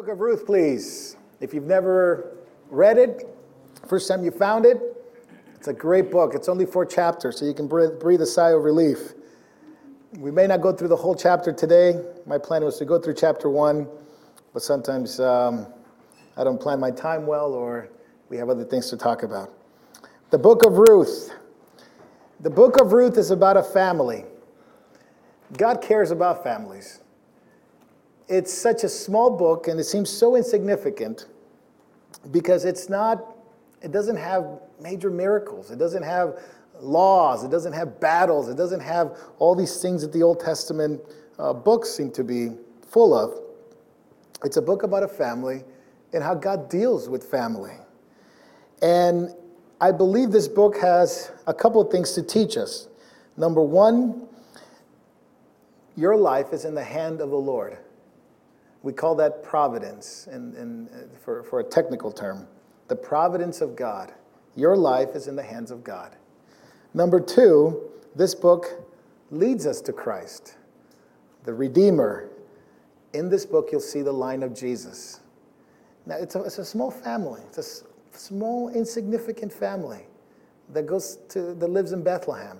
Book of Ruth, please. If you've never read it, first time you found it, it's a great book. It's only 4 chapters, so you can breathe a sigh of relief. We may not go through the whole chapter today. My plan was to go through chapter 1, but sometimes I don't plan my time well, or we have other things to talk about. The Book of Ruth. The Book of Ruth is about a family. God cares about families. It's such a small book, and it seems so insignificant because it doesn't have major miracles. It doesn't have laws. It doesn't have battles. It doesn't have all these things that the Old Testament books seem to be full of. It's a book about a family and how God deals with family. And I believe this book has a couple of things to teach us. Number one, your life is in the hand of the Lord. We call that providence for a technical term. The providence of God. Your life is in the hands of God. Number two, this book leads us to Christ, the Redeemer. In this book, you'll see the line of Jesus. Now, it's a small family. It's a small, insignificant family that lives in Bethlehem.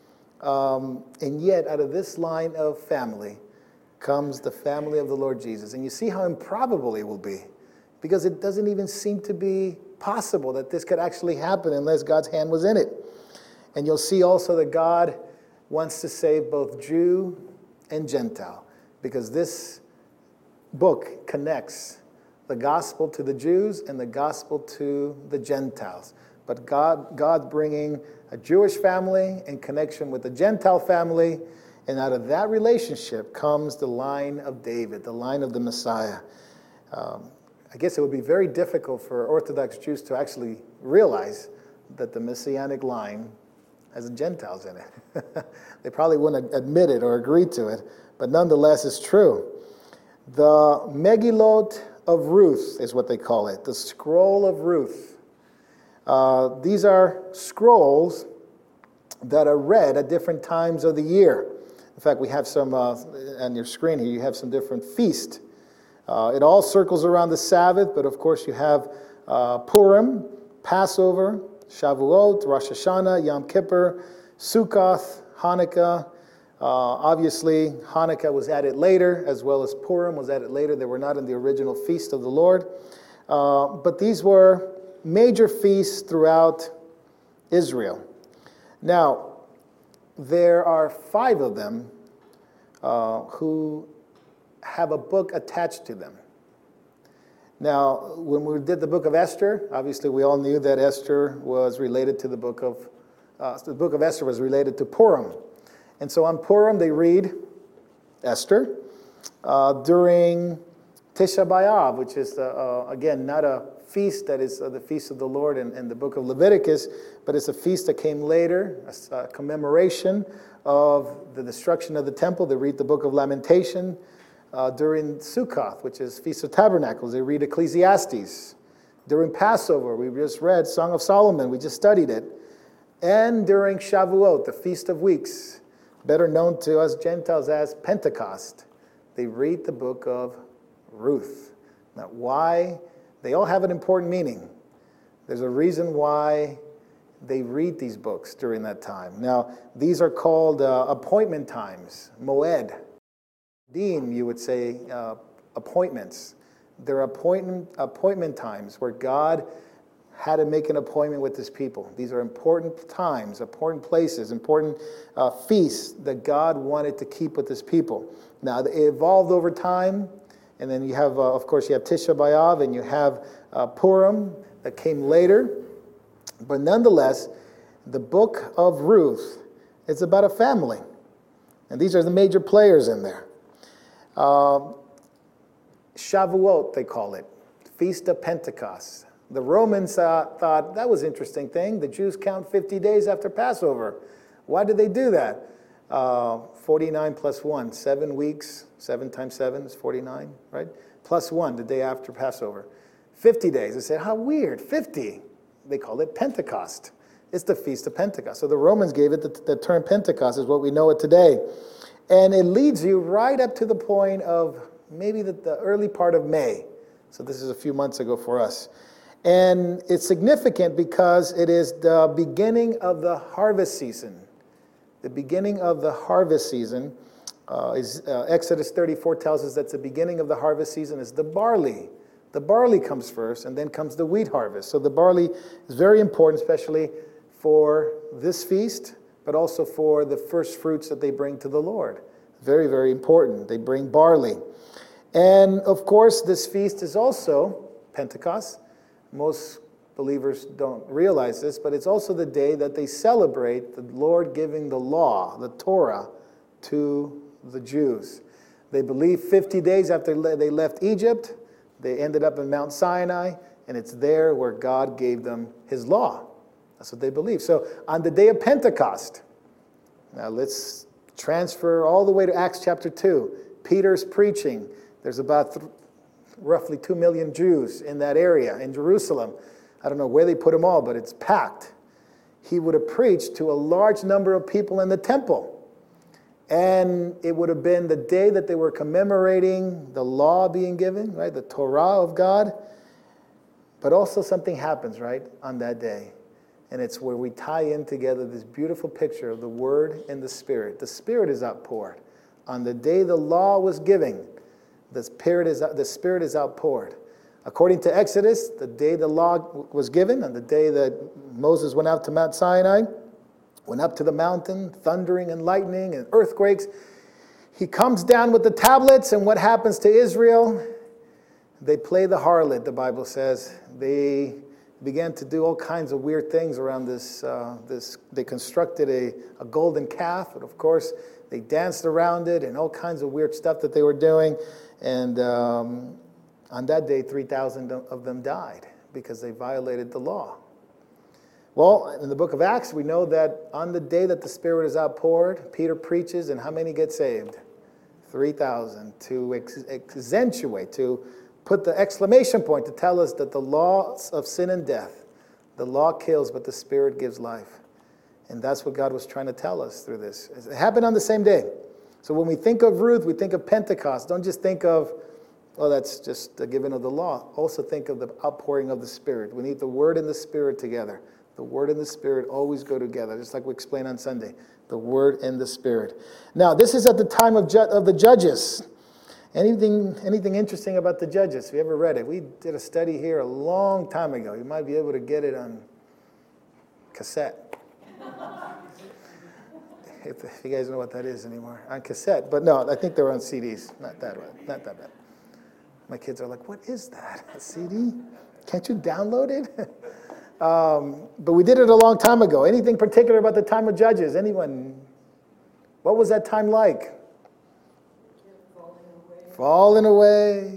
And yet, out of this line of family comes the family of the Lord Jesus. And you see how improbable it will be, because it doesn't even seem to be possible that this could actually happen unless God's hand was in it. And you'll see also that God wants to save both Jew and Gentile, because this book connects the gospel to the Jews and the gospel to the Gentiles. But God bringing a Jewish family in connection with the Gentile family, and out of that relationship comes the line of David, the line of the Messiah. I guess it would be very difficult for Orthodox Jews to actually realize that the Messianic line has Gentiles in it. They probably wouldn't admit it or agree to it, but nonetheless it's true. The Megillot of Ruth is what they call it, the Scroll of Ruth. These are scrolls that are read at different times of the year. In fact, we have some on your screen here. You have some different feasts. It all circles around the Sabbath, but of course you have Purim, Passover, Shavuot, Rosh Hashanah, Yom Kippur, Sukkoth, Hanukkah. Obviously, Hanukkah was added later, as well as Purim was added later. They were not in the original feast of the Lord. But these were major feasts throughout Israel. Now, there are 5 of them who have a book attached to them. Now, when we did the book of Esther, obviously we all knew that Esther was related to the book of Esther was related to Purim. And so on Purim, they read Esther. During Tisha B'Av, which is, again, not a feast that is the feast of the Lord in the book of Leviticus, but it's a feast that came later, a commemoration of the destruction of the temple. They read the book of Lamentation. During Sukkoth, which is Feast of Tabernacles, they read Ecclesiastes. During Passover, we just read Song of Solomon. We just studied it. And during Shavuot, the Feast of Weeks, better known to us Gentiles as Pentecost, they read the book of Ruth. Now, why? They all have an important meaning. There's a reason why they read these books during that time. Now, these are called appointment times, moed. Dean, you would say, appointments. They're appointment times where God had to make an appointment with his people. These are important times, important places, important feasts that God wanted to keep with his people. Now, it evolved over time, and then you have, of course, you have Tisha B'Av, and you have Purim that came later. But nonetheless, the book of Ruth is about a family. And these are the major players in there. Shavuot, they call it, Feast of Pentecost. The Romans thought that was an interesting thing. The Jews count 50 days after Passover. Why did they do that? 49 plus 1, 7 weeks. 7 times 7 is 49, right? Plus 1, the day after Passover. 50 days. They said, how weird, 50. They called it Pentecost. It's the Feast of Pentecost. So the Romans gave it the term Pentecost is what we know it today. And it leads you right up to the point of maybe the early part of May. So this is a few months ago for us. And it's significant because it is the beginning of the harvest season. The beginning of the harvest season Exodus 34 tells us that the beginning of the harvest season is the barley. The barley comes first, and then comes the wheat harvest. So the barley is very important, especially for this feast, but also for the first fruits that they bring to the Lord. Very, very important. They bring barley. And of course, this feast is also Pentecost. Most believers don't realize this, but it's also the day that they celebrate the Lord giving the law, the Torah, to the Jews. They believe 50 days after they left Egypt, they ended up in Mount Sinai, and it's there where God gave them his law. That's what they believe. So on the day of Pentecost, now let's transfer all the way to Acts chapter 2. Peter's preaching. There's about roughly 2 million Jews in that area, in Jerusalem. I don't know where they put them all, but it's packed. He would have preached to a large number of people in the temple. And it would have been the day that they were commemorating the law being given, right? The Torah of God. But also something happens, right, on that day. And it's where we tie in together this beautiful picture of the Word and the Spirit. The Spirit is outpoured. On the day the law was given, the Spirit is outpoured. According to Exodus, the day the law was given, on the day that Moses went out to Mount Sinai, went up to the mountain, thundering and lightning and earthquakes. He comes down with the tablets, and what happens to Israel? They play the harlot, the Bible says. They began to do all kinds of weird things around this. They constructed a golden calf, and of course, they danced around it and all kinds of weird stuff that they were doing. And on that day, 3,000 of them died because they violated the law. Well, in the book of Acts, we know that on the day that the Spirit is outpoured, Peter preaches, and how many get saved? 3,000. To accentuate, to put the exclamation point to tell us that the law of sin and death, the law kills, but the Spirit gives life. And that's what God was trying to tell us through this. It happened on the same day. So when we think of Ruth, we think of Pentecost. Don't just think of, oh, that's just the giving of the law. Also think of the outpouring of the Spirit. We need the Word and the Spirit together. The Word and the Spirit always go together, just like we explained on Sunday. The Word and the Spirit. Now, this is at the time of the Judges. Anything interesting about the Judges? Have you ever read it? We did a study here a long time ago. You might be able to get it on cassette. If you guys know what that is anymore. On cassette. But no, I think they were on CDs. Not that bad. My kids are like, what is that? A CD? Can't you download it? But we did it a long time ago. Anything particular about the time of Judges? Anyone? What was that time like? Falling away.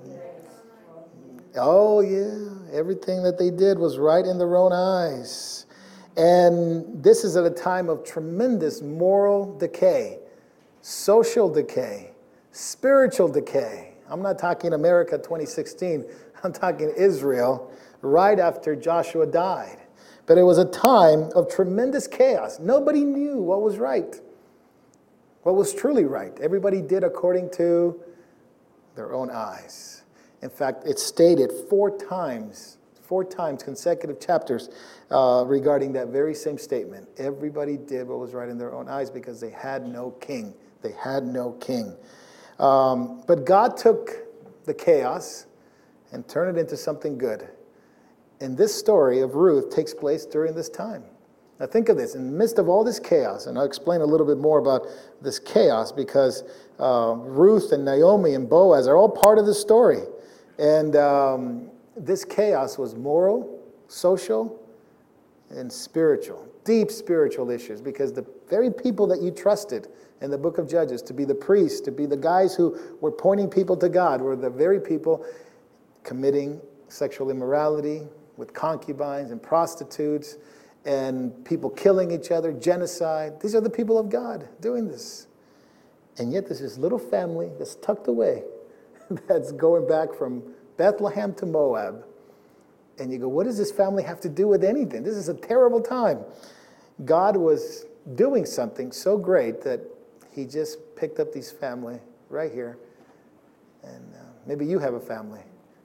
Oh, yeah. Everything that they did was right in their own eyes. And this is at a time of tremendous moral decay, social decay, spiritual decay. I'm not talking America 2016. I'm talking Israel right after Joshua died. But it was a time of tremendous chaos. Nobody knew what was right, what was truly right. Everybody did according to their own eyes. In fact, it's stated four times, consecutive chapters regarding that very same statement. Everybody did what was right in their own eyes because they had no king. They had no king. But God took the chaos and turned it into something good. And this story of Ruth takes place during this time. Now think of this, in the midst of all this chaos, and I'll explain a little bit more about this chaos because Ruth and Naomi and Boaz are all part of the story. And this chaos was moral, social, and spiritual, deep spiritual issues, because the very people that you trusted in the book of Judges to be the priests, to be the guys who were pointing people to God, were the very people committing sexual immorality with concubines and prostitutes and people killing each other, genocide. These are the people of God doing this. And yet there's this little family that's tucked away that's going back from Bethlehem to Moab. And you go, what does this family have to do with anything? This is a terrible time. God was doing something so great that he just picked up this family right here. And maybe you have a family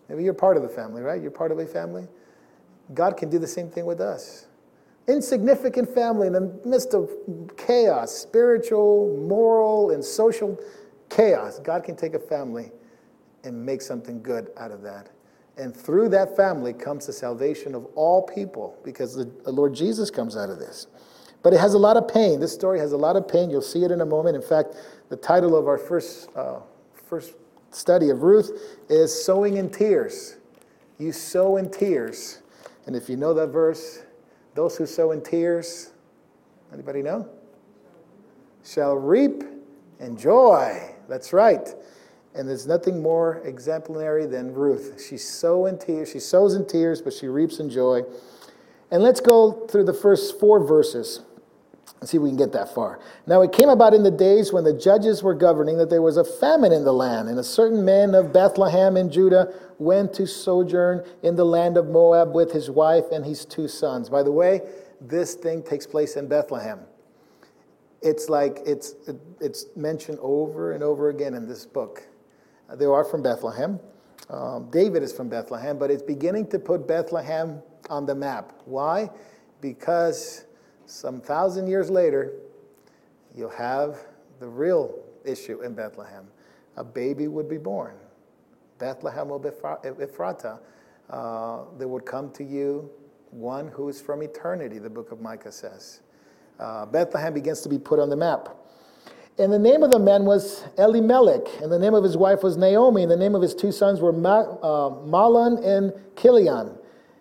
Maybe you're part of the family, right? You're part of a family. God can do the same thing with us. Insignificant family in the midst of chaos, spiritual, moral, and social chaos. God can take a family and make something good out of that. And through that family comes the salvation of all people, because the Lord Jesus comes out of this. But it has a lot of pain. This story has a lot of pain. You'll see it in a moment. In fact, the title of our first study of Ruth is Sowing in Tears. You sow in tears. And if you know that verse, those who sow in tears, anybody know? Shall reap in joy. That's right. And there's nothing more exemplary than Ruth. She sows in tears, but she reaps in joy. And let's go through the first 4 verses and see if we can get that far. Now it came about in the days when the judges were governing that there was a famine in the land, and a certain man of Bethlehem in Judah went to sojourn in the land of Moab with his wife and his 2 sons. By the way, this thing takes place in Bethlehem. It's like it's mentioned over and over again in this book. They are from Bethlehem. David is from Bethlehem, but it's beginning to put Bethlehem on the map. Why? Because some 1,000 years later, you'll have the real issue in Bethlehem. A baby would be born. Bethlehem of Ephratah. There would come to you one who is from eternity, the book of Micah says. Bethlehem begins to be put on the map. And the name of the man was Elimelech, and the name of his wife was Naomi, and the name of his 2 sons were Mahlon and Chilion.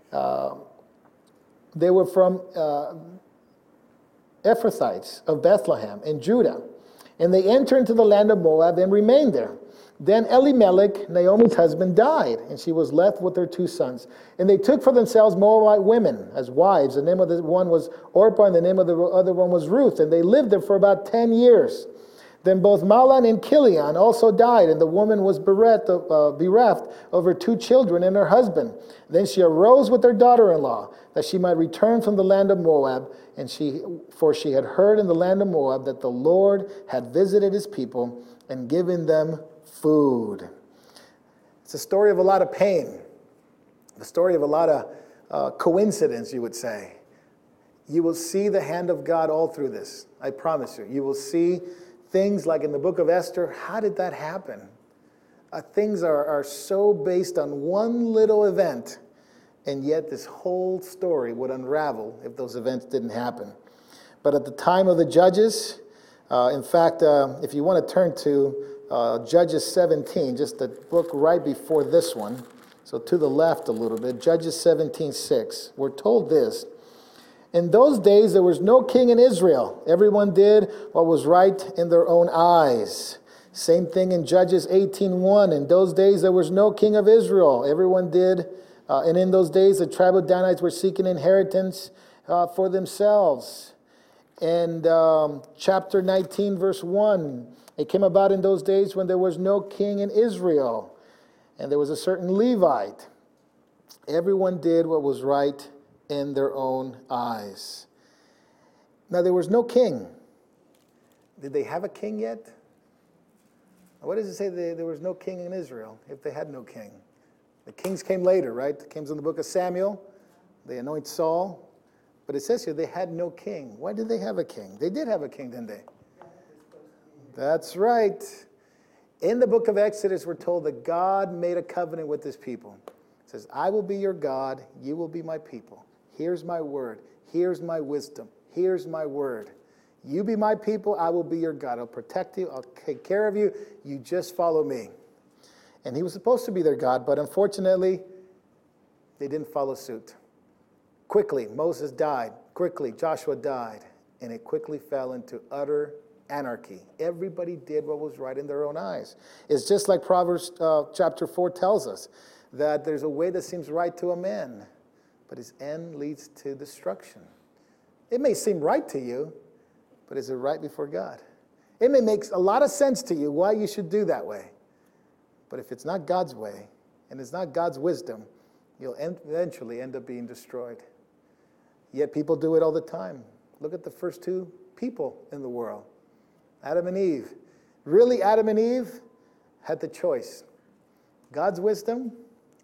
They were from Ephrathites of Bethlehem in Judah. And they entered into the land of Moab and remained there. Then Elimelech, Naomi's husband, died, and she was left with her 2 sons. And they took for themselves Moabite women as wives. The name of the one was Orpah, and the name of the other one was Ruth. And they lived there for about 10 years. Then both Mahlon and Chilion also died, and the woman was bereft of her 2 children and her husband. Then she arose with her daughter-in-law, that she might return from the land of Moab, for she had heard in the land of Moab that the Lord had visited his people and given them food. It's a story of a lot of pain, the story of a lot of coincidence, you would say. You will see the hand of God all through this. I promise you. You will see things like in the book of Esther. How did that happen? Things are so based on one little event, and yet this whole story would unravel if those events didn't happen. But at the time of the judges, in fact, if you want to turn to Judges 17, just the book right before this one, so to the left a little bit, Judges 17:6, we're told this: in those days there was no king in Israel. Everyone did what was right in their own eyes. Same thing in Judges 18:1. In those days there was no king of Israel. Everyone did, and in those days the tribe of Danites were seeking inheritance for themselves. And chapter 19, verse 1, it came about in those days when there was no king in Israel, and there was a certain Levite. Everyone did what was right in their own eyes. Now there was no king. Did they have a king yet? What does it say there was no king in Israel if they had no king? The kings came later, right? The kings in the book of Samuel. They anoint Saul. But it says here they had no king. Why did they have a king? They did have a king, didn't they? That's right. In the book of Exodus, we're told that God made a covenant with his people. It says, I will be your God, you will be my people. Here's my word. Here's my wisdom. Here's my word. You be my people, I will be your God. I'll protect you, I'll take care of you. You just follow me. And he was supposed to be their God, but unfortunately, they didn't follow suit. Quickly, Moses died. Quickly, Joshua died. And it quickly fell into utter anarchy. Everybody did what was right in their own eyes. It's just like Proverbs chapter 4 tells us, that there's a way that seems right to a man, but his end leads to destruction. It may seem right to you, but is it right before God? It may make a lot of sense to you why you should do that way. But if it's not God's way, and it's not God's wisdom, you'll eventually end up being destroyed. Yet people do it all the time. Look at the first 2 people in the world, Adam and Eve. Really, Adam and Eve had the choice. God's wisdom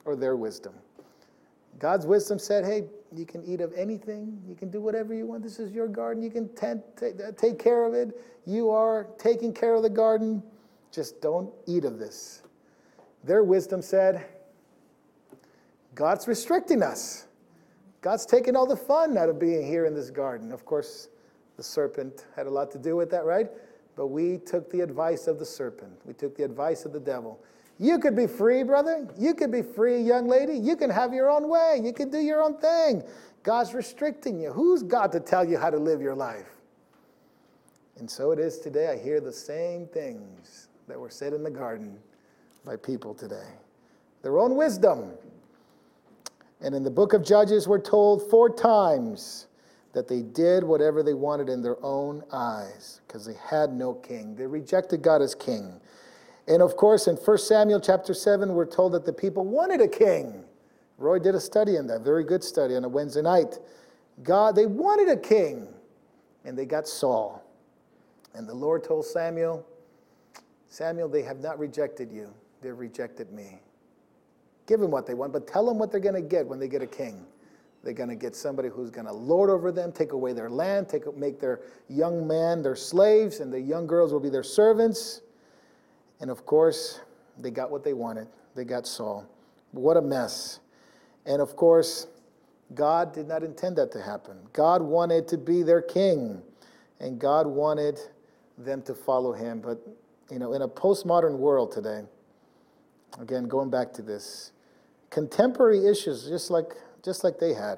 or their wisdom. God's wisdom said, hey, you can eat of anything. You can do whatever you want. This is your garden. You can take care of it. You are taking care of the garden. Just don't eat of this. Their wisdom said, God's restricting us. God's taking all the fun out of being here in this garden. Of course, the serpent had a lot to do with that, right? But we took the advice of the serpent. We took the advice of the devil. You could be free, brother. You could be free, young lady. You can have your own way. You can do your own thing. God's restricting you. Who's God to tell you how to live your life? And so it is today. I hear the same things that were said in the garden by people today. Their own wisdom. And in the book of Judges, we're told 4 times that they did whatever they wanted in their own eyes because they had no king. They rejected God as king. And of course, in 1 Samuel chapter 7, we're told that the people wanted a king. Roy did a study on that, very good study on a Wednesday night. They wanted a king, and they got Saul. And the Lord told Samuel, Samuel, they have not rejected you. They've rejected me. Give them what they want, but tell them what they're going to get when they get a king. They're going to get somebody who's going to lord over them, take away their land, make their young men their slaves, and the young girls will be their servants. And of course, they got what they wanted. They got Saul. What a mess. And of course, God did not intend that to happen. God wanted to be their king, and God wanted them to follow him. But, in a postmodern world today, again, going back to this, contemporary issues, just like they had.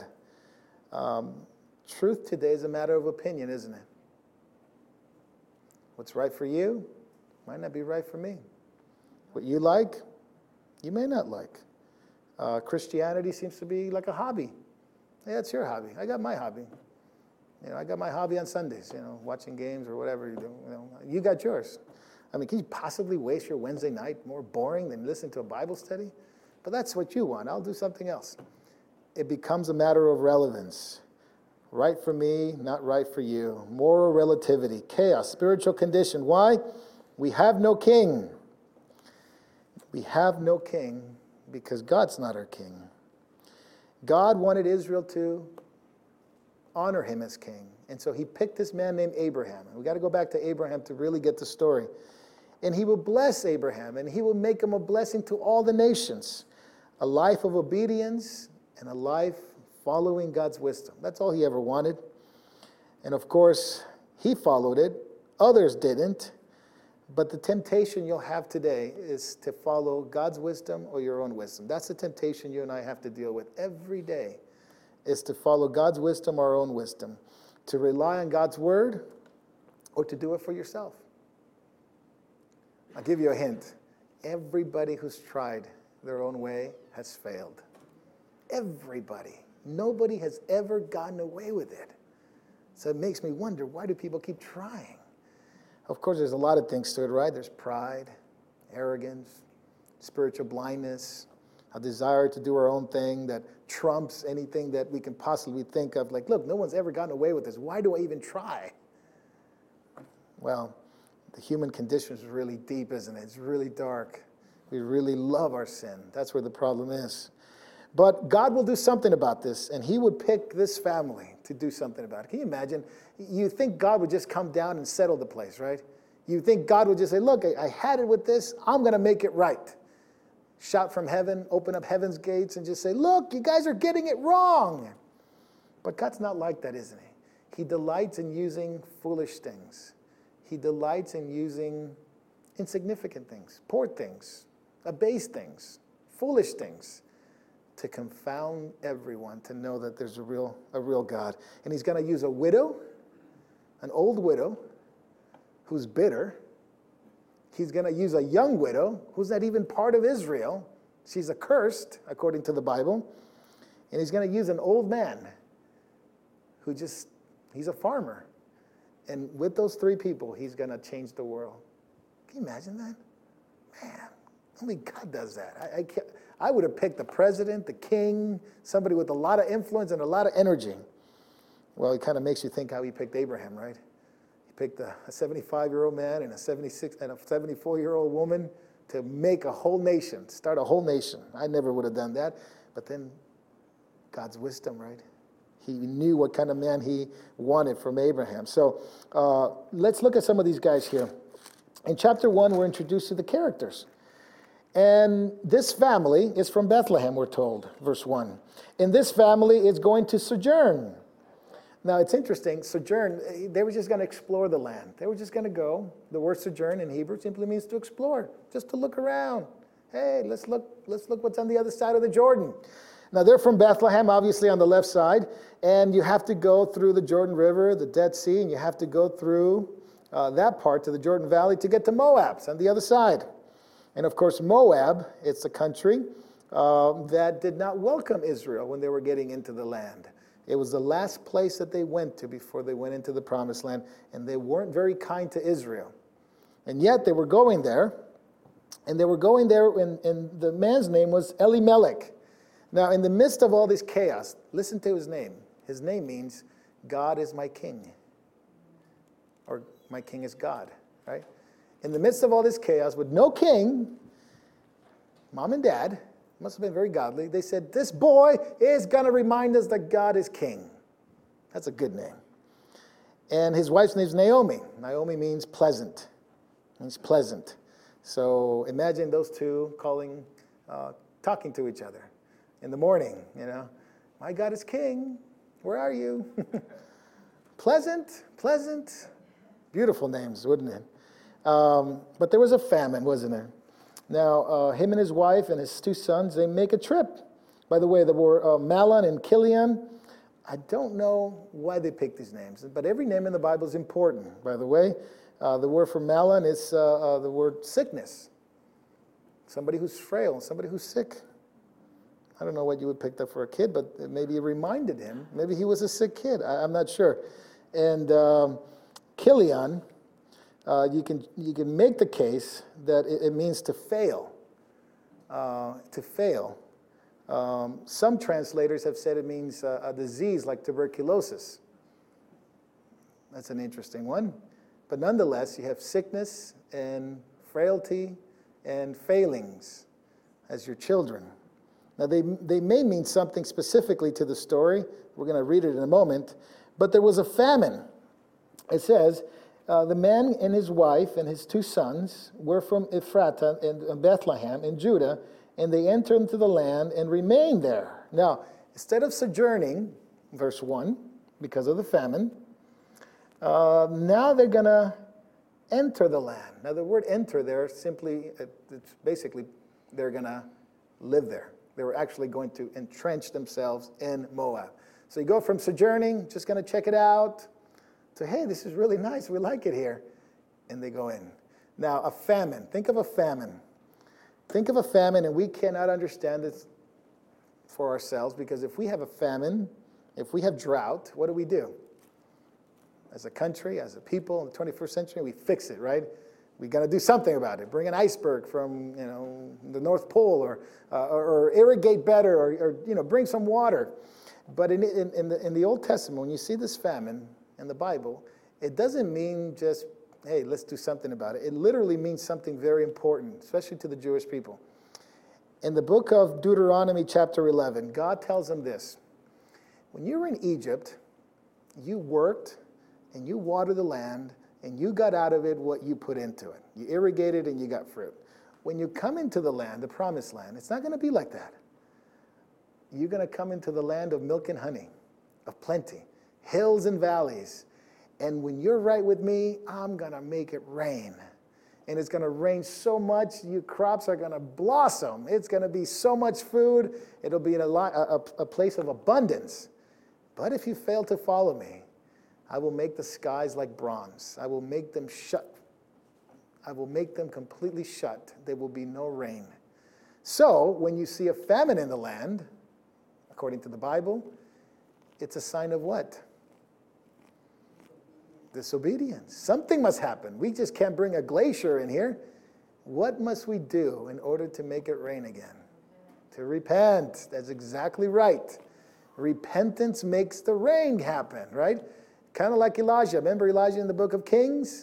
Truth today is a matter of opinion, isn't it? What's right for you might not be right for me. What you like, you may not like. Christianity seems to be like a hobby. Yeah, it's your hobby. I got my hobby. I got my hobby on Sundays, watching games or whatever you do. You got yours. I mean, can you possibly waste your Wednesday night more boring than listen to a Bible study? But that's what you want. I'll do something else. It becomes a matter of relevance. Right for me, not right for you. Moral relativity, chaos, spiritual condition. Why? We have no king. We have no king because God's not our king. God wanted Israel to honor him as king. And so he picked this man named Abraham. And we got to go back to Abraham to really get the story. And he will bless Abraham, and he will make him a blessing to all the nations. A life of obedience and a life following God's wisdom. That's all he ever wanted. And of course, he followed it. Others didn't. But the temptation you'll have today is to follow God's wisdom or your own wisdom. That's the temptation you and I have to deal with every day, is to follow God's wisdom or our own wisdom, to rely on God's word or to do it for yourself. I'll give you a hint. Everybody who's tried their own way has failed. Everybody. Nobody has ever gotten away with it. So it makes me wonder, why do people keep trying? Of course, there's a lot of things to it, right? There's pride, arrogance, spiritual blindness, a desire to do our own thing that trumps anything that we can possibly think of. Like, look, no one's ever gotten away with this. Why do I even try? Well, the human condition is really deep, isn't it? It's really dark. We really love our sin. That's where the problem is. But God will do something about this, and he would pick this family to do something about it. Can you imagine? You think God would just come down and settle the place, right? You think God would just say, look, I had it with this. I'm going to make it right. Shout from heaven, open up heaven's gates, and just say, look, you guys are getting it wrong. But God's not like that, isn't he? He delights in using foolish things. He delights in using insignificant things, poor things, abased things, foolish things, to confound everyone, to know that there's a real God. And he's going to use a widow, an old widow, who's bitter. He's going to use a young widow, who's not even part of Israel. She's accursed, according to the Bible. And he's going to use an old man, he's a farmer. And with those 3 people, he's going to change the world. Can you imagine that? Man, only God does that. I would have picked the president, the king, somebody with a lot of influence and a lot of energy. Well, it kind of makes you think how he picked Abraham, right? He picked a 75-year-old man and a 76 and a 74-year-old woman to make a whole nation, start a whole nation. I never would have done that. But then God's wisdom, right? He knew what kind of man he wanted from Abraham. So let's look at some of these guys here. In chapter 1, we're introduced to the characters. And this family is from Bethlehem, we're told, verse 1. And this family is going to sojourn. Now, it's interesting, sojourn, they were just going to explore the land. They were just going to go. The word sojourn in Hebrew simply means to explore, just to look around. Hey, let's look what's on the other side of the Jordan. Now, they're from Bethlehem, obviously on the left side, and you have to go through the Jordan River, the Dead Sea, and you have to go through that part to the Jordan Valley to get to Moab, on the other side. And of course, Moab, it's a country that did not welcome Israel when they were getting into the land. It was the last place that they went to before they went into the Promised Land, and they weren't very kind to Israel. And yet they were going there, and they were going there, and the man's name was Elimelech. Now, in the midst of all this chaos, listen to his name. His name means, God is my king, or my king is God, right? In the midst of all this chaos, with no king, mom and dad, must have been very godly, they said, this boy is going to remind us that God is king. That's a good name. And his wife's name is Naomi. Naomi means pleasant. Means pleasant. So imagine those two talking to each other in the morning, My God is king. Where are you? Pleasant. Beautiful names, wouldn't it? But there was a famine, wasn't there? Now, him and his wife and his two sons, they make a trip. By the way, there were Mahlon and Chilion. I don't know why they picked these names, but every name in the Bible is important, by the way. The word for Mahlon is the word sickness. Somebody who's frail, somebody who's sick. I don't know what you would pick up for a kid, but maybe it reminded him. Maybe he was a sick kid. I'm not sure. And Chilion, you can make the case that it means to fail. To fail. Some translators have said it means a disease like tuberculosis. That's an interesting one. But nonetheless, you have sickness and frailty and failings as your children. Now, they may mean something specifically to the story. We're going to read it in a moment. But there was a famine. It says, the man and his wife and his two sons were from Ephrathah and Bethlehem in Judah, and they entered into the land and remained there. Now, instead of sojourning, verse 1, because of the famine, now they're going to enter the land. Now, the word enter there simply, it's basically, they're going to live there. They were actually going to entrench themselves in Moab. So you go from sojourning, just going to check it out, to, hey, this is really nice, we like it here. And they go in. Now, a famine. Think of a famine. Think of a famine, and we cannot understand this for ourselves, because if we have a famine, if we have drought, what do? As a country, as a people in the 21st century, we fix it, right? We got to do something about it. Bring an iceberg from the North Pole, or irrigate better, or bring some water. But in the Old Testament, when you see this famine in the Bible, it doesn't mean just, hey, let's do something about it. It literally means something very important, especially to the Jewish people. In the book of Deuteronomy, chapter 11, God tells them this: when you were in Egypt, you worked and you watered the land, and you got out of it what you put into it. You irrigated and you got fruit. When you come into the land, the promised land, it's not going to be like that. You're going to come into the land of milk and honey, of plenty, hills and valleys. And when you're right with me, I'm going to make it rain. And it's going to rain so much, your crops are going to blossom. It's going to be so much food. It'll be in a place of abundance. But if you fail to follow me, I will make the skies like bronze. I will make them shut. I will make them completely shut. There will be no rain. So when you see a famine in the land, according to the Bible, it's a sign of what? Disobedience. Something must happen. We just can't bring a glacier in here. What must we do in order to make it rain again? To repent. That's exactly right. Repentance makes the rain happen, right? Kind of like Elijah. Remember Elijah in the book of Kings?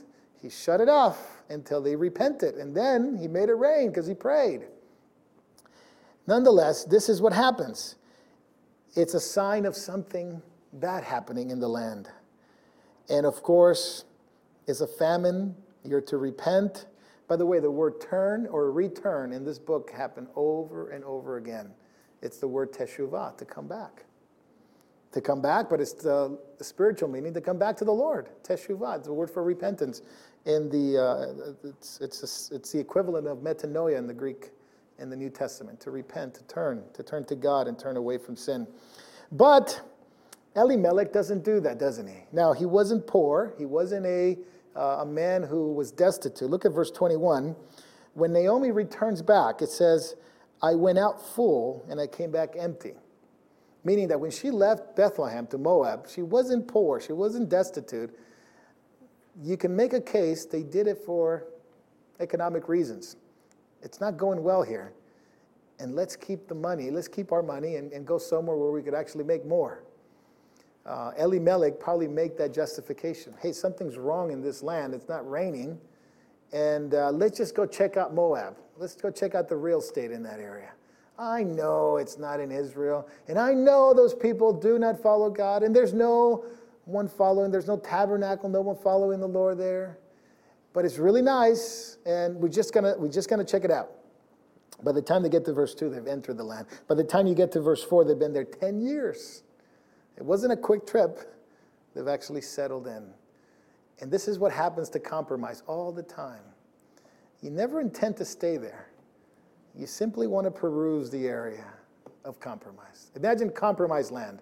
He shut it off until they repented. And then he made it rain because he prayed. Nonetheless, this is what happens. It's a sign of something bad happening in the land. And of course, it's a famine. You're to repent. By the way, the word turn or return in this book happened over and over again. It's the word teshuvah, to come back. To come back, but it's the spiritual meaning, to come back to the Lord. Teshuvah, it's the word for repentance. In the it's the equivalent of metanoia in the Greek in the New Testament, to repent, to turn to God and turn away from sin. But Elimelech doesn't do that, doesn't he? Now, he wasn't poor. He wasn't a man who was destitute. Look at verse 21. When Naomi returns back, it says, I went out full and I came back empty. Meaning that when she left Bethlehem to Moab, she wasn't poor. She wasn't destitute. You can make a case they did it for economic reasons. It's not going well here. And let's keep the money. Let's keep our money and go somewhere where we could actually make more. Elimelech probably make that justification. Hey, something's wrong in this land. It's not raining. And let's just go check out Moab. Let's go check out the real estate in that area. I know it's not in Israel. And I know those people do not follow God. And there's no one following. There's no tabernacle, no one following the Lord there. But it's really nice. And we're just gonna check it out. By the time they get to verse 2, they've entered the land. By the time you get to verse 4, they've been there 10 years. It wasn't a quick trip. They've actually settled in. And this is what happens to compromise all the time. You never intend to stay there. You simply want to peruse the area of compromise. Imagine compromised land.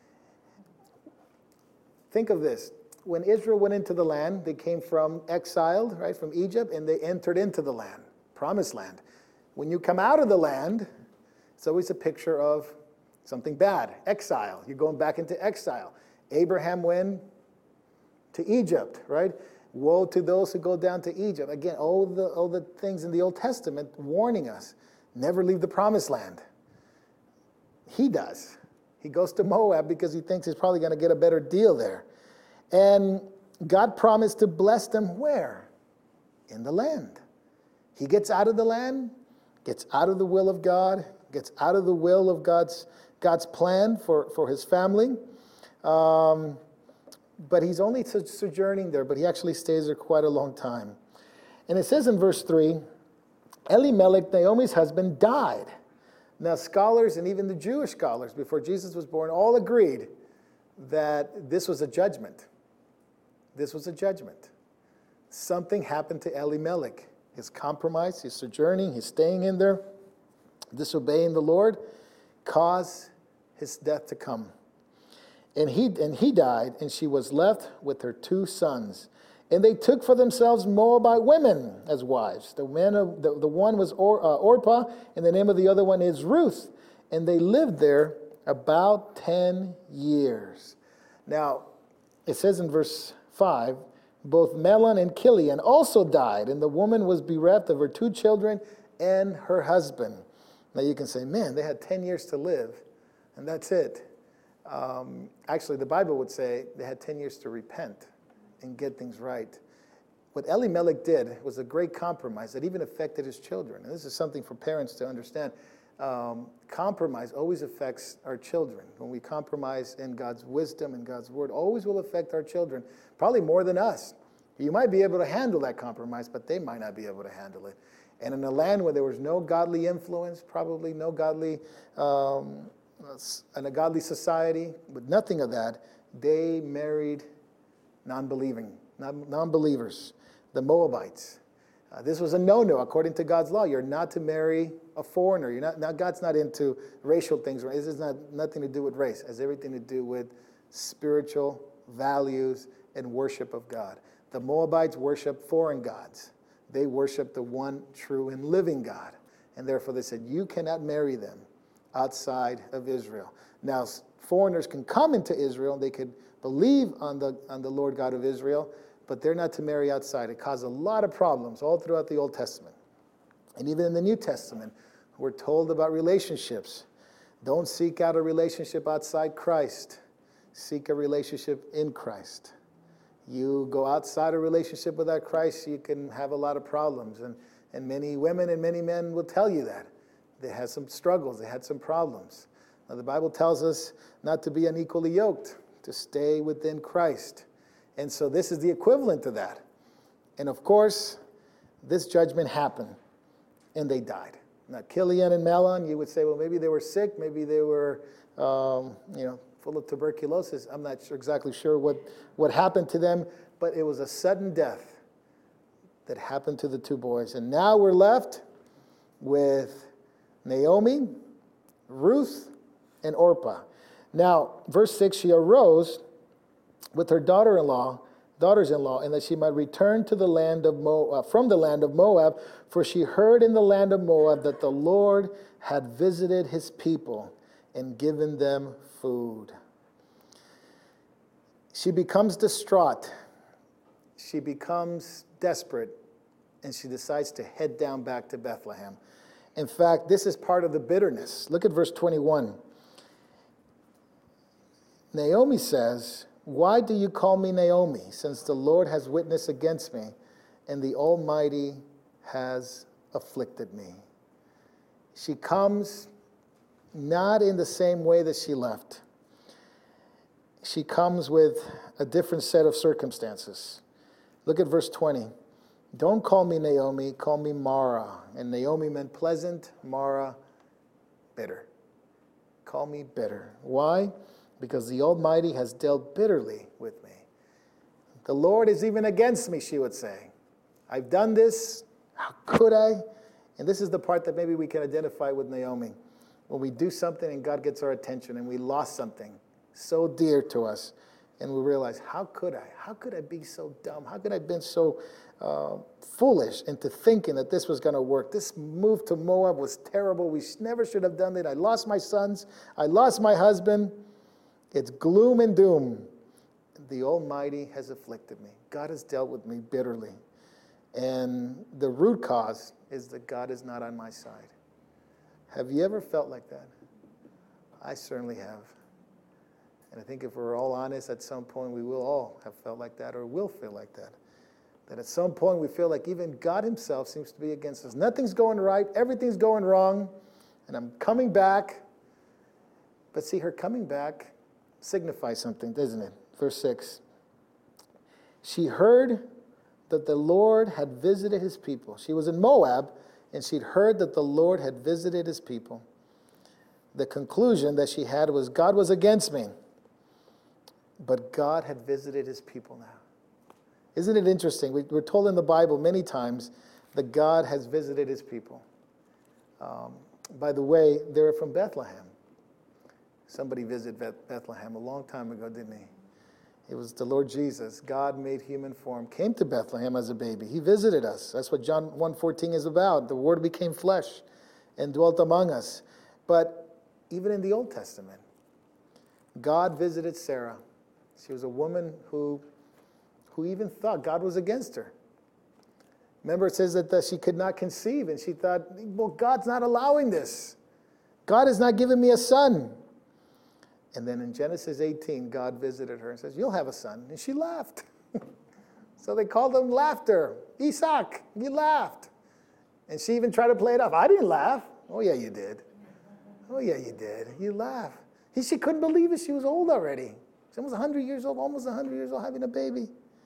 Think of this. When Israel went into the land, they came from exiled, right, from Egypt, and they entered into the land, promised land. When you come out of the land, it's always a picture of something bad, exile. You're going back into exile. Abraham went to Egypt, right? Woe to those who go down to Egypt. Again, all the things in the Old Testament warning us, never leave the promised land. He does. He goes to Moab because he thinks he's probably going to get a better deal there. And God promised to bless them where? In the land. He gets out of the land, gets out of the will of God, gets out of the will of God's plan for his family. But he's only sojourning there, but he actually stays there quite a long time. And it says in verse 3, Elimelech, Naomi's husband, died. Now, scholars and even the Jewish scholars before Jesus was born all agreed that this was a judgment. This was a judgment. Something happened to Elimelech. His compromise, his sojourning, his staying in there, disobeying the Lord, caused his death to come. And he died, and she was left with her 2 sons. And they took for themselves Moabite women as wives. The one was Orpah, and the name of the other one is Ruth. And they lived there about 10 years. Now, it says in verse 5, both Mahlon and Chilion also died, and the woman was bereft of her 2 children and her husband. Now you can say, man, they had 10 years to live, and that's it. Actually, the Bible would say they had 10 years to repent and get things right. What Elimelech did was a great compromise that even affected his children. And this is something for parents to understand. Compromise always affects our children. When we compromise in God's wisdom and God's word, always will affect our children, probably more than us. You might be able to handle that compromise, but they might not be able to handle it. And in a land where there was no godly influence, probably no godly, in a godly society, with nothing of that, they married non-believers, the Moabites. This was a no-no according to God's law. You're not to marry a foreigner. God's not into racial things. This is nothing to do with race. It has everything to do with spiritual values and worship of God. The Moabites worship foreign gods. They worship the one true and living God. And therefore they said, you cannot marry them outside of Israel. Now, foreigners can come into Israel. They could believe on the Lord God of Israel, but they're not to marry outside. It caused a lot of problems all throughout the Old Testament. And even in the New Testament, we're told about relationships. Don't seek out a relationship outside Christ. Seek a relationship in Christ. You go outside a relationship without Christ, you can have a lot of problems. And many women and many men will tell you that. They had some struggles, they had some problems. Now, the Bible tells us not to be unequally yoked, to stay within Christ. And so this is the equivalent to that. And of course, this judgment happened, and they died. Now, Kilian and Mahlon, you would say, well, maybe they were sick, maybe they were, full of tuberculosis. I'm not exactly sure what happened to them, but it was a sudden death that happened to the two boys. And now we're left with Naomi, Ruth, and Orpah. Now, verse 6, she arose with her daughters-in-law, and that she might return to the land of Moab, from the land of Moab, for she heard in the land of Moab that the Lord had visited his people and given them food. She becomes distraught. She becomes desperate, and she decides to head down back to Bethlehem. In fact, this is part of the bitterness. Look at verse 21. Naomi says, "Why do you call me Naomi, since the Lord has witnessed against me, and the Almighty has afflicted me?" She comes not in the same way that she left. She comes with a different set of circumstances. Look at verse 20. "Don't call me Naomi, call me Mara." And Naomi meant pleasant, Mara, bitter. Call me bitter. Why? Because the Almighty has dealt bitterly with me. The Lord is even against me, she would say. I've done this. How could I? And this is the part that maybe we can identify with Naomi. When we do something and God gets our attention and we lost something so dear to us, and we realize, how could I? How could I be so dumb? How could I have been so foolish into thinking that this was going to work? This move to Moab was terrible. We never should have done it. I lost my sons. I lost my husband. It's gloom and doom. The Almighty has afflicted me. God has dealt with me bitterly. And the root cause is that God is not on my side. Have you ever felt like that? I certainly have. And I think if we're all honest, at some point we will all have felt like that, or will feel like that. That at some point we feel like even God himself seems to be against us. Nothing's going right, everything's going wrong, and I'm coming back. But see, her coming back signifies something, doesn't it? Verse 6. She heard that the Lord had visited his people. She was in Moab, and she'd heard that the Lord had visited his people. The conclusion that she had was, God was against me. But God had visited his people now. Isn't it interesting? We're told in the Bible many times that God has visited his people. By the way, they're from Bethlehem. Somebody visited Bethlehem a long time ago, didn't he? It was the Lord Jesus. God made human form, came to Bethlehem as a baby. He visited us. That's what John 1:14 is about. The Word became flesh and dwelt among us. But even in the Old Testament, God visited Sarah. She was a woman who even thought God was against her. Remember, it says that she could not conceive, and she thought, well, God's not allowing this. God has not given me a son. And then in Genesis 18, God visited her and says, you'll have a son. And she laughed. So they called him Laughter. Isaac, you laughed. And she even tried to play it off. I didn't laugh. Oh, yeah, you did. Oh, yeah, you did. You laughed. She couldn't believe it. She was old already. She was 100 years old, almost 100 years old, having a baby.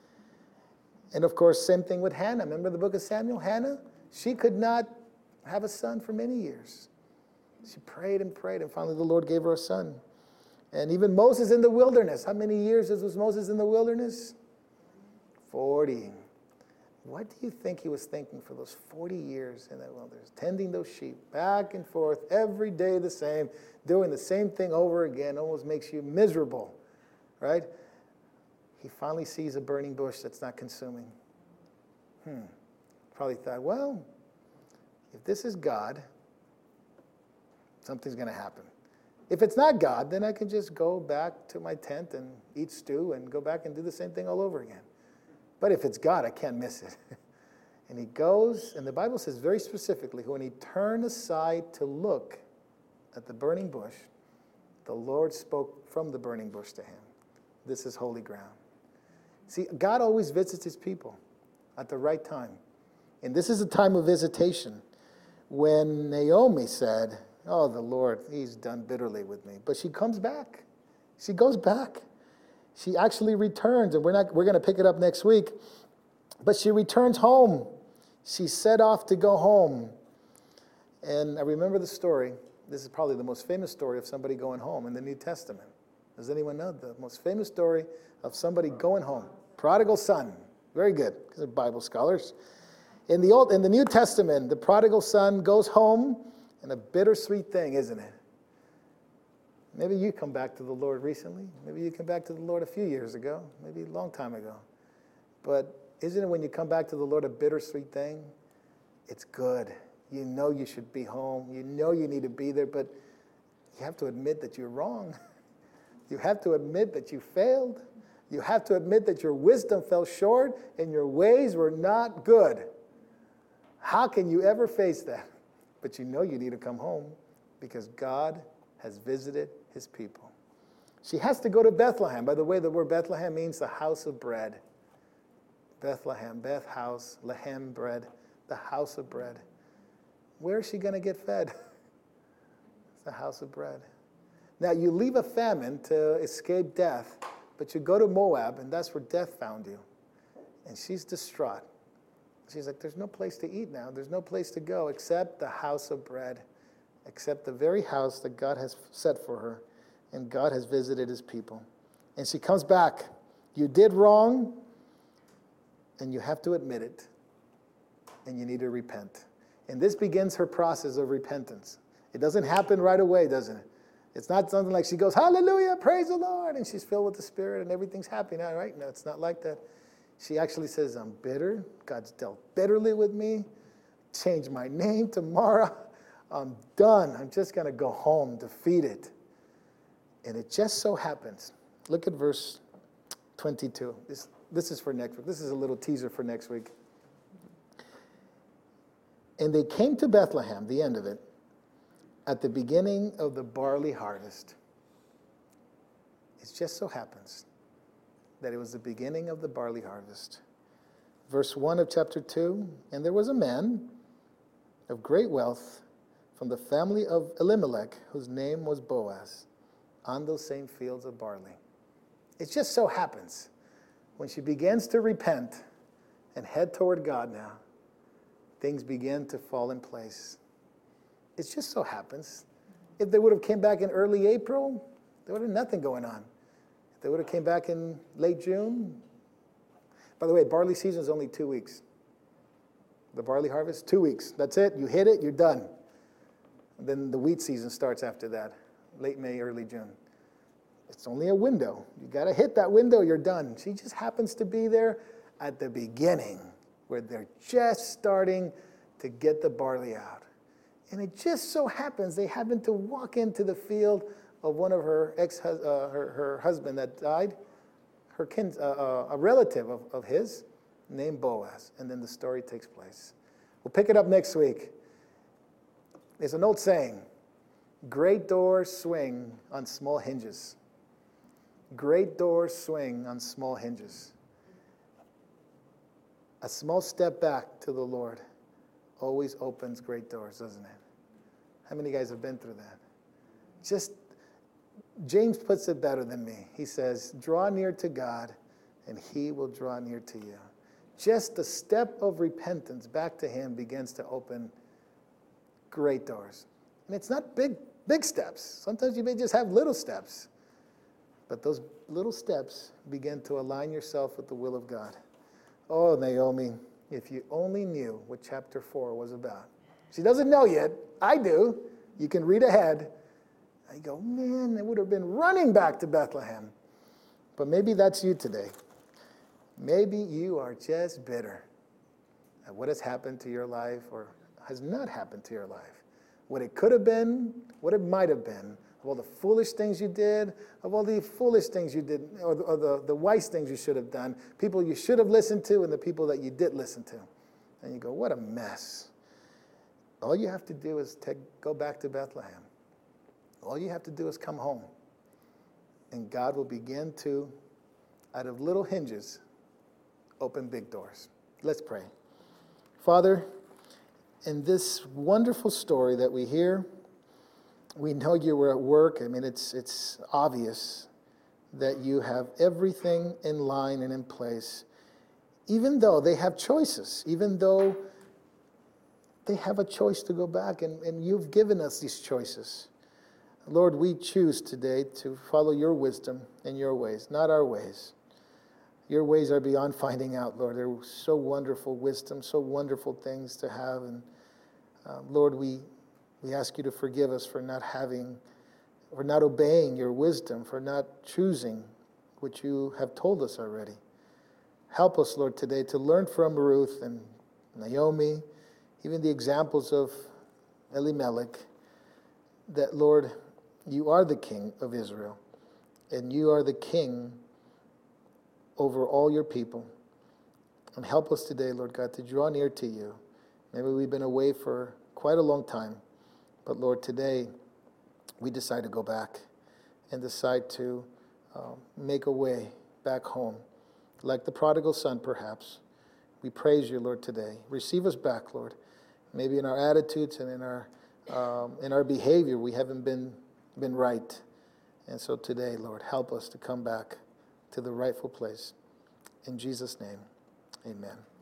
And of course, same thing with Hannah. Remember the book of Samuel? Hannah, she could not have a son for many years. She prayed, and finally the Lord gave her a son. And even Moses in the wilderness. How many years was Moses in the wilderness? 40. What do you think he was thinking for those 40 years in that wilderness? Tending those sheep, back and forth, every day the same, doing the same thing over again, almost makes you miserable, right? He finally sees a burning bush that's not consuming. Probably thought, well, if this is God, something's going to happen. If it's not God, then I can just go back to my tent and eat stew and go back and do the same thing all over again. But if it's God, I can't miss it. And he goes, and the Bible says very specifically, when he turned aside to look at the burning bush, the Lord spoke from the burning bush to him. This is holy ground. See, God always visits his people at the right time. And this is a time of visitation when Naomi said, oh, the Lord, he's done bitterly with me. But she comes back. She goes back. She actually returns, and we're going to pick it up next week. But she returns home. She set off to go home. And I remember the story. This is probably the most famous story of somebody going home in the New Testament. Does anyone know the most famous story of somebody going home? Prodigal son. Very good, because they're Bible scholars. In the New Testament, the prodigal son goes home, and a bittersweet thing, isn't it? Maybe you come back to the Lord recently. Maybe you come back to the Lord a few years ago, maybe a long time ago. But isn't it when you come back to the Lord a bittersweet thing? It's good. You know you should be home. You know you need to be there, but you have to admit that you're wrong. You have to admit that you failed. You have to admit that your wisdom fell short and your ways were not good. How can you ever face that? But you know you need to come home because God has visited his people. She has to go to Bethlehem. By the way, the word Bethlehem means the house of bread. Bethlehem, Beth house, Lehem bread, the house of bread. Where is she going to get fed? It's the house of bread. Now, you leave a famine to escape death, but you go to Moab, and that's where death found you. And she's distraught. She's like, there's no place to eat now. There's no place to go except the house of bread, except the very house that God has set for her, and God has visited his people. And she comes back. You did wrong, and you have to admit it, and you need to repent. And this begins her process of repentance. It doesn't happen right away, doesn't it? It's not something like she goes, hallelujah, praise the Lord, and she's filled with the Spirit and everything's happy now, right? No, it's not like that. She actually says, I'm bitter. God's dealt bitterly with me. Change my name tomorrow. I'm done. I'm just going to go home, defeated. And it just so happens. Look at verse 22. This is for next week. This is a little teaser for next week. And they came to Bethlehem, the end of it, at the beginning of the barley harvest. It just so happens that it was the beginning of the barley harvest. Verse 1 of chapter 2, and there was a man of great wealth from the family of Elimelech, whose name was Boaz, on those same fields of barley. It just so happens, when she begins to repent and head toward God now, things begin to fall in place. It just so happens. If they would have came back in early April, there would have been nothing going on. If they would have came back in late June. By the way, barley season is only 2 weeks. The barley harvest, 2 weeks. That's it. You hit it, you're done. And then the wheat season starts after that, late May, early June. It's only a window. You got to hit that window, you're done. She just happens to be there at the beginning where they're just starting to get the barley out. And it just so happens they happen to walk into the field of one of her her husband that died, a relative of his, named Boaz. And then the story takes place. We'll pick it up next week. There's an old saying, great doors swing on small hinges. Great doors swing on small hinges. A small step back to the Lord always opens great doors, doesn't it? How many guys have been through that? James puts it better than me. He says, draw near to God, and he will draw near to you. Just the step of repentance back to him begins to open great doors. And it's not big steps. Sometimes you may just have little steps. But those little steps begin to align yourself with the will of God. Oh, Naomi, if you only knew what chapter 4 was about. She doesn't know yet. I do. You can read ahead. I go, man, I would have been running back to Bethlehem. But maybe that's you today. Maybe you are just bitter at what has happened to your life or has not happened to your life. What it could have been, what it might have been, of all the foolish things you did, of all the foolish things you did, or the wise things you should have done, people you should have listened to and the people that you did listen to. And you go, what a mess. All you have to do is go back to Bethlehem. All you have to do is come home. And God will begin to, out of little hinges, open big doors. Let's pray. Father, in this wonderful story that we hear, we know you were at work. I mean, it's obvious that you have everything in line and in place, even though they have choices, even though they have a choice to go back, and you've given us these choices. Lord, we choose today to follow your wisdom and your ways, not our ways. Your ways are beyond finding out, Lord. They're so wonderful wisdom, so wonderful things to have. And Lord, we ask you to forgive us for not obeying your wisdom, for not choosing what you have told us already. Help us, Lord, today to learn from Ruth and Naomi, even the examples of Elimelech, that, Lord, you are the king of Israel, and you are the king over all your people. And help us today, Lord God, to draw near to you. Maybe we've been away for quite a long time, but Lord, today we decide to go back and decide to make a way back home, like the prodigal son, perhaps. We praise you, Lord, today. Receive us back, Lord. Maybe in our attitudes and in our behavior, we haven't been right. And so today, Lord, help us to come back to the rightful place. In Jesus' name, amen.